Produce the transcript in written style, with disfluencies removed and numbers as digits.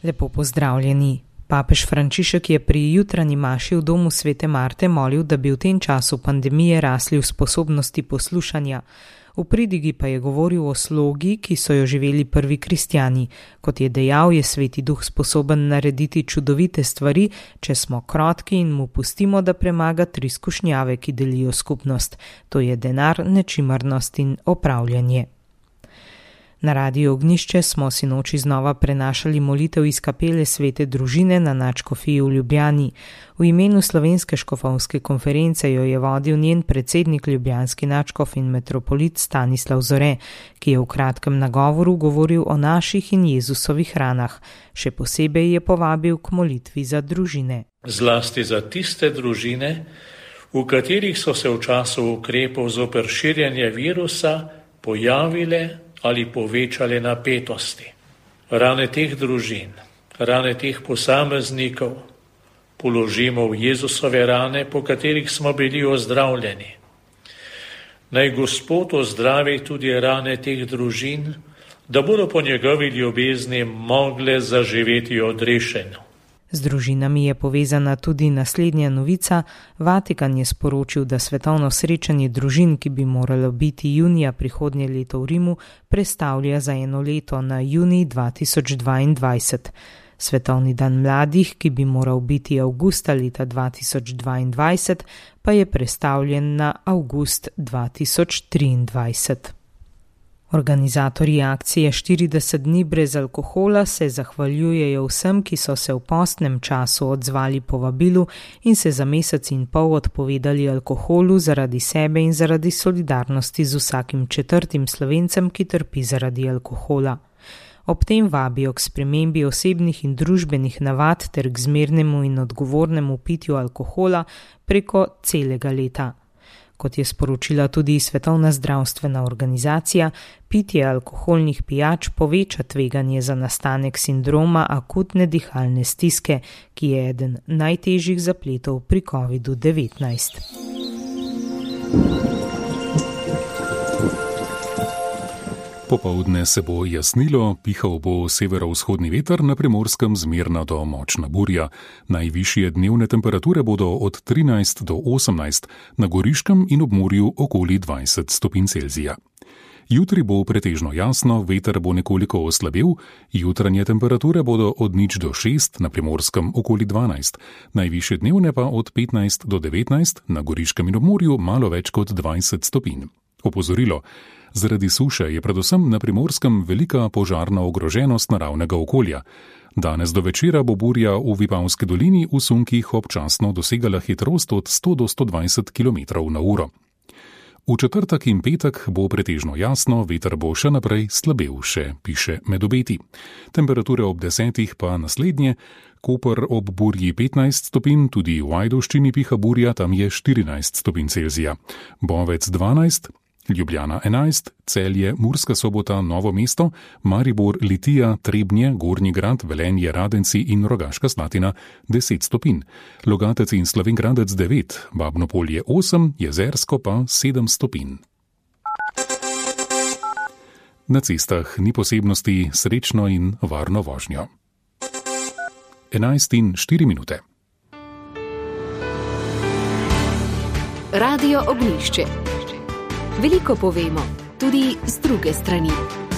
Lepo pozdravljeni. Papež Frančišek je pri jutranji maši v domu Svete Marte molil, da bi v tem času pandemije rasli v sposobnosti poslušanja. V pridigi pa je govoril o slogi, ki so jo živeli prvi kristjani. Kot je dejal, je Sveti Duh sposoben narediti čudovite stvari, če smo krotki in mu pustimo, da premaga 3 skušnjave, ki delijo skupnost. To je denar, nečimrnost in opravljanje. Na Radiu Ognjišče smo sinoči znova prenašali molitev iz kapele Svete družine na nadškofiji v Ljubljani. V imenu Slovenske škofovske konference jo je vodil njen predsednik ljubljanski nadškof in metropolit Stanislav Zore, ki je v kratkem nagovoru govoril o naših in Jezusovih ranah. Še posebej je povabil k molitvi za družine. Zlasti za tiste družine, v katerih so se v času ukrepov zoper širjenje virusa pojavile ali povečale napetosti. Rane teh družin, rane teh posameznikov položimo v Jezusove rane, po katerih smo bili ozdravljeni. Naj Gospod ozdravi tudi rane teh družin, da bodo po njegovi ljubezni mogle zaživeti odrešeno. Z družinami je povezana tudi naslednja novica. Vatikan je sporočil, da svetovno srečanje družin, ki bi moralo biti junija prihodnje leto v Rimu, prestavlja za 1 leto na junij 2022. Svetovni dan mladih, ki bi moral biti avgusta leta 2022, pa je prestavljen na avgust 2023. Organizatorji akcije 40 dni brez alkohola se zahvaljujejo vsem, ki so se v postnem času odzvali povabilu in se za mesec in pol odpovedali alkoholu zaradi sebe in zaradi solidarnosti z vsakim 4. Slovencem, ki trpi zaradi alkohola. Ob tem vabijo k spremembi osebnih in družbenih navad ter k zmernemu in odgovornemu pitju alkohola preko celega leta. Kot je sporočila tudi Svetovna zdravstvena organizacija, pitje alkoholnih pijač poveča tveganje za nastanek sindroma akutne dihalne stiske, ki je eden najtežjih zapletov pri COVID-19. Popoldne se bo jasnilo, pihal bo severovzhodni veter, na Primorskem zmerna do močna burja. Najvišje dnevne temperature bodo od 13 do 18, na Goriškem in ob morju okoli 20 stopinj Celzija. Jutri bo pretežno jasno, veter bo nekoliko oslabel, jutranje temperature bodo od 0 do 6, na Primorskem okoli 12, najvišje dnevne pa od 15 do 19, na Goriškem in ob morju malo več kot 20 stopinj. Opozorilo. Zaradi suše je predvsem na Primorskem velika požarna ogroženost naravnega okolja. Danes do večera bo burja v Vipavski dolini v sunkih občasno dosegala hitrost od 100 do 120 km/h. V četrtek in petek bo pretežno jasno, veter bo še naprej slabel, še piše med obeti. Temperature ob 10 pa naslednje, Koper ob burji 15 stopinj, tudi v Ajdovščini piha burja, tam je 14 stopinj Celzija. Bovec 12, Ljubljana 11, Celje, Murska Sobota, Novo mesto, Maribor, Litija, Trebnje, Gornji Grad, Velenje, Radenci in Rogaška Slatina 10 stopinj. Logatec in Slovenj Gradec 9, Babno Polje 8, Jezersko pa 7 stopinj. Na cestah ni posebnosti, srečno in varno vožnjo. 11:04. Radio Ognjišče. Veliko povemo, tudi z druge strani.